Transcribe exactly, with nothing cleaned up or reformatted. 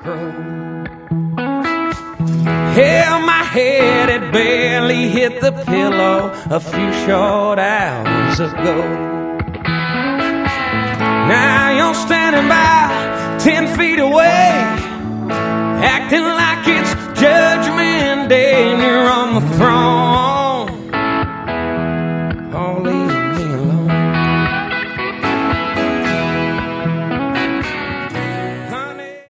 grow. Held my head, it barely hit the pillow a few short hours ago. Now you're standing by ten feet away, acting like it's Judgment Day.